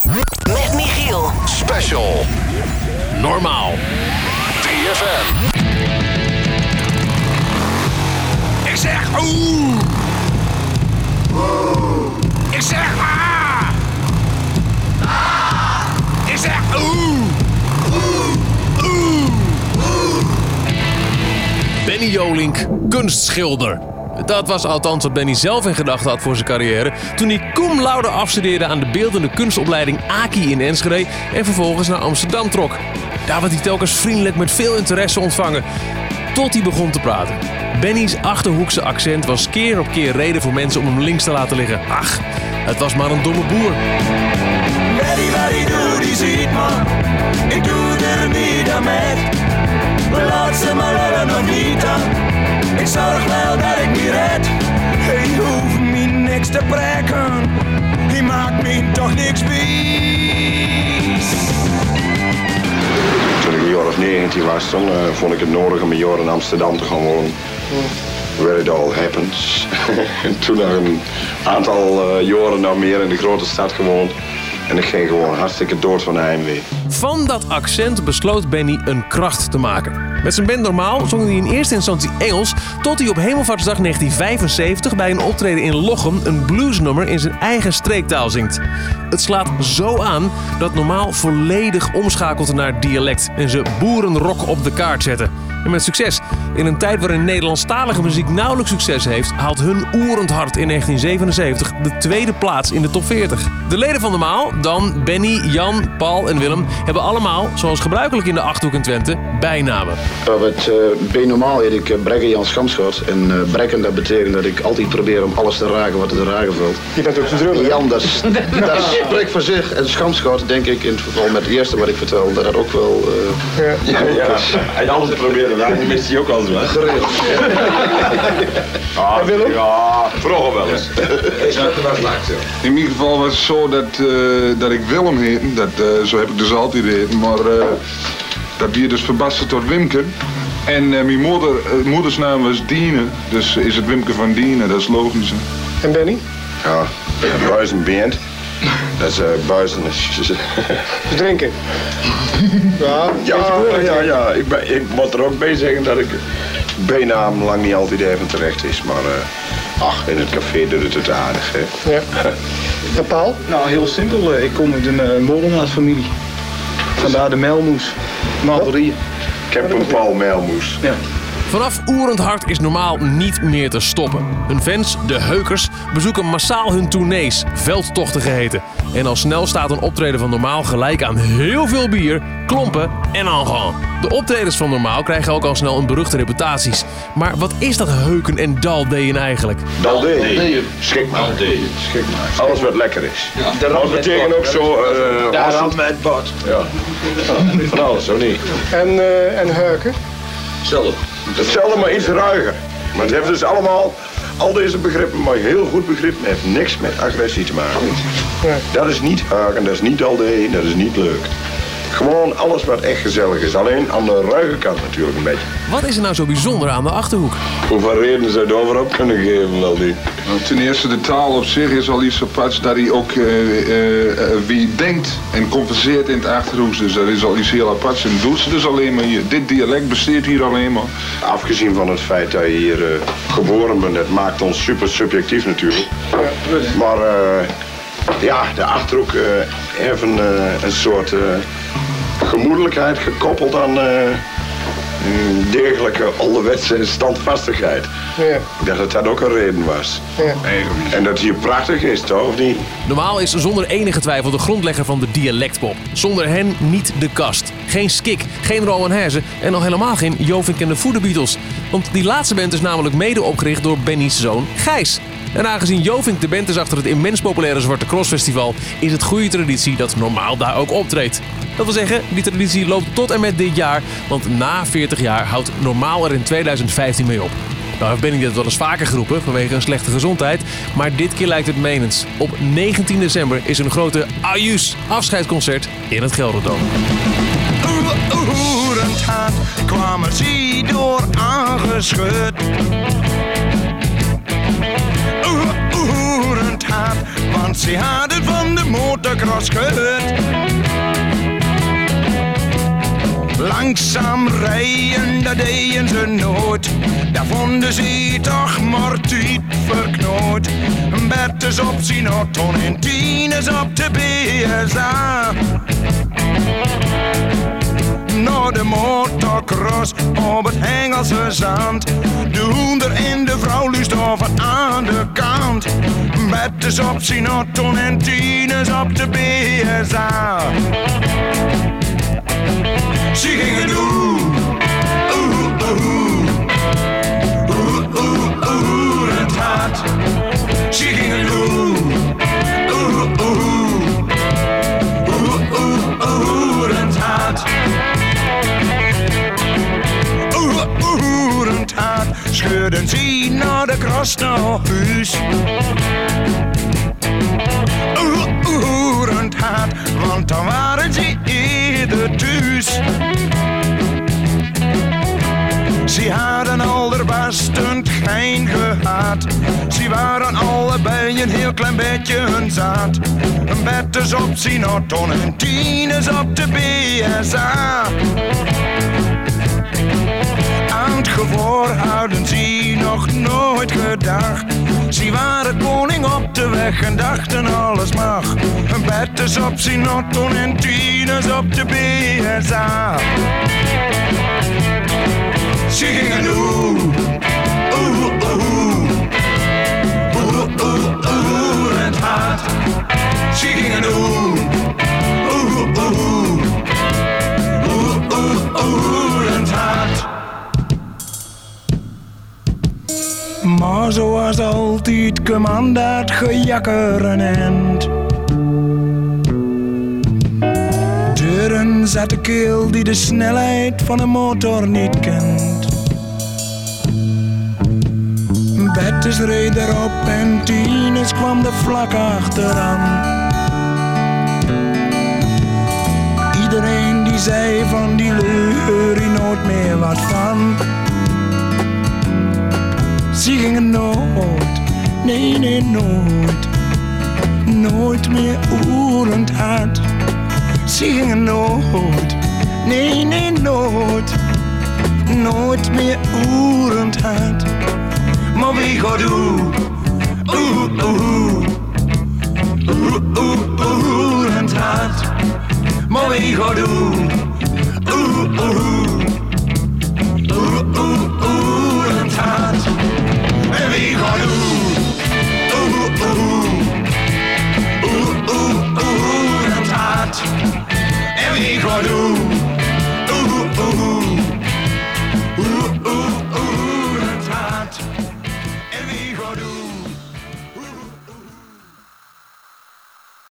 Met Michiel. Special. Normaal. 3FM. Ik zeg oeh. Ik zeg ah. Ik zeg oeh. Benny Jolink, kunstschilder. Dat was althans wat Benny zelf in gedachten had voor zijn carrière toen hij cum laude afstudeerde aan de beeldende kunstopleiding AKI in Enschede en vervolgens naar Amsterdam trok. Daar werd hij telkens vriendelijk met veel interesse ontvangen, tot hij begon te praten. Benny's Achterhoekse accent was keer op keer reden voor mensen om hem links te laten liggen. Ach, het was maar een domme boer. Betty, wat ik doe, die ziet me. Ik doe er niet aan met. Laat ze maar lullen nog niet aan. Ik zorg wel dat ik niet red. Hij hoeft me niks te breken. Hij maakt me toch niks bies. Toen ik een jaar of 19 was, dan vond ik het nodig om een jaar in Amsterdam te gaan wonen. Where it all happens. En toen nog een aantal jaren nog meer in de grote stad gewoond. En ik ging gewoon hartstikke dood van de heimwee. Van dat accent besloot Benny een kracht te maken. Met zijn band Normaal zong hij in eerste instantie Engels, tot hij op Hemelvaartsdag 1975 bij een optreden in Lochem een bluesnummer in zijn eigen streektaal zingt. Het slaat zo aan dat Normaal volledig omschakelt naar dialect en ze boerenrock op de kaart zetten. En met succes. In een tijd waarin Nederlandstalige muziek nauwelijks succes heeft, haalt hun Oerend Hart in 1977 de tweede plaats in de top 40. De leden van Normaal, Dan, Benny, Jan, Paul en Willem, hebben allemaal, zoals gebruikelijk in de Achterhoek in Twente, bijnamen. Bij Normaal heet ik Brekken Jan Schamschot. En brekken, dat betekent dat ik altijd probeer om alles te raken wat er te raken valt. Je bent ook zo drummer. Jan, dat spreekt voor zich. En Schamschot, denk ik, in het geval met het eerste wat ik vertel, dat dat ook wel... Ja. En alles proberen. Die mist hij ook al zo. Geregeld. En Willem? Ja, vroeger wel eens. In ieder geval was het zo dat ik Willem heette. Zo heb ik dus altijd heet. Maar dat die dus verbasterd tot Wimke. En mijn moeders naam was Diene. Dus is het Wimke van Diene, dat is logisch. En Benny? Ja, buizenband. Dat is buizen. Drinken. Ja. Ik moet er ook bij zeggen dat ik bijnaam lang niet altijd even terecht is. Maar in het café doet het aardig. Hè. Ja. En Paul? Nou, heel simpel. Ik kom uit een molenaars-familie. Vandaar de Melmoes. Malderieën. Ik heb een Paul Melmoes. Ja. Vanaf Oerend Hart is Normaal niet meer te stoppen. Hun fans, de Heukers, bezoeken massaal hun tournees, veldtochten geheten. En al snel staat een optreden van Normaal gelijk aan heel veel bier, klompen en aangaan. De optredens van Normaal krijgen ook al snel een beruchte reputaties. Maar wat is dat heuken en daldeeën eigenlijk? Daldeën. Schik maar. Alles wat lekker is. Ja. Dat betekent ook zo... Daar zat met bord. Ja. Van alles, zo niet. En heuken? Hetzelfde, maar iets ruiger. Maar het heeft dus allemaal, al deze begrippen, maar heel goed begrippen, heeft niks met agressie te maken. Nee. Dat is niet haken, dat is niet aldee, dat is niet leuk. Gewoon alles wat echt gezellig is. Alleen aan de ruige kant natuurlijk een beetje. Wat is er nou zo bijzonder aan de Achterhoek? Hoeveel redenen zou je erover op kunnen geven, wel niet? Nou, ten eerste, de taal op zich is al iets aparts dat hij ook wie denkt en converseert in het Achterhoeks. Dus dat is al iets heel aparts. En dat doet ze dus alleen maar hier. Dit dialect besteedt hier alleen maar. Afgezien van het feit dat je hier geboren bent, dat maakt ons super subjectief natuurlijk. Maar de Achterhoek heeft een soort gemoedelijkheid gekoppeld aan degelijke onderwetse standvastigheid. Ja. Dat het ook een reden was. Ja. En dat het hier prachtig is, toch? Of niet? Normaal is zonder enige twijfel de grondlegger van de dialectpop. Zonder hen niet de kast. Geen Skik, geen Rowan Herzen en nog helemaal geen Jovink en de Voede Beatles. Want die laatste band is namelijk mede opgericht door Benny's zoon Gijs. En aangezien Jovink de band is achter het immens populaire Zwarte Cross Festival, is het goede traditie dat Normaal daar ook optreedt. Dat wil zeggen, die traditie loopt tot en met dit jaar, want na 40 jaar houdt Normaal er in 2015 mee op. Nou heeft Benny dit wel eens vaker geroepen vanwege een slechte gezondheid, maar dit keer lijkt het menens. Op 19 december is een grote Ajuus afscheidsconcert in het Gelderdoom. Oerend Hart kwamen ze door aangeschud. Oerend Hart, want want ze hadden van de motocross gehoord. Langzaam rijden, dat deden ze nooit. Daar vonden ze toch maar tijd verknoot. Bertus op zijn auto en Tines op de BSA. Naar de motocross op het Hengelse zand. De hoender en de vrouw lust over aan de kant. Bertus op zijn auto en Tines op de BSA. Ze gingen doen, het hart. Ze gingen doen, het hart. Het hart. Scheurden ze naar de kras naar huis. Het hart, want dan waren ze eerder thuis. Ze hadden allerbestend geen gehad. Ze waren allebei een heel klein beetje hun zaad. Een Bertus op zijn auto en Tines op de BSA. Aan het gevoor hadden ze nog nooit gedacht. Ze waren koning op de weg en dachten alles mag. Een Bertus op zijn auto en Tines op de BSA. Ze gingen doen, het hart. Ze gingen doen, het hart. Maar zoals altijd kwam dat gejakker een eind. Deuren zat de keel die de snelheid van een motor niet kent. Bertus reed erop en Tines kwam er vlak achteraan. Iedereen die zei van die leur hier nooit meer wat van. Ze gingen nooit, nee nooit, nooit meer oerend hard. Ze gingen nooit, nee nooit, nooit meer oerend hard. Maar wie gaat doen, oerend hard. Maar wie gaat doen, oerend hard. En wie gaat doen, oerend hard. En wie gaat doen.